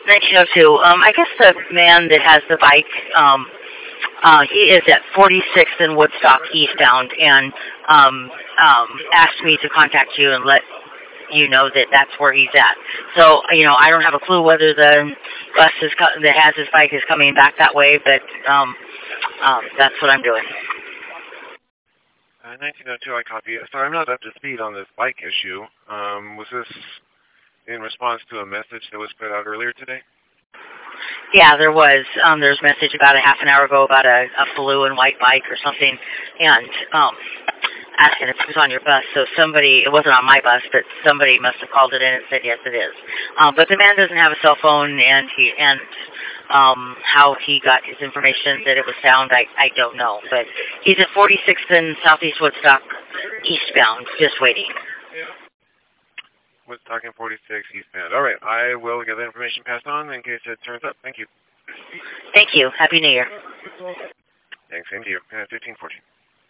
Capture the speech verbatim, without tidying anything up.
nineteen oh two. Um, I guess the man that has the bike, um, uh, he is at forty-sixth and Woodstock eastbound, and um, um, asked me to contact you and let you know that that's where he's at. So, you know, I don't have a clue whether the bus is co- that has his bike is coming back that way, but um, um, that's what I'm doing. Uh, nineteen oh two, I copy. Sorry, I'm not up to speed on this bike issue. Um, was this in response to a message that was put out earlier today? Yeah, there was. Um, there was a message about a half an hour ago about a, a blue and white bike or something, and um, asking if it was on your bus. So somebody, it wasn't on my bus, but somebody must have called it in and said, yes, it is. Um, but the man doesn't have a cell phone, and he and um, how he got his information that it was found, I, I don't know. But he's at forty-sixth and Southeast Woodstock, eastbound, just waiting. Woodstock and forty-six eastbound. All right, I will get the information passed on in case it turns up. Thank you. Thank you. Happy New Year. Thanks, same to you. Uh, fifteen fourteen.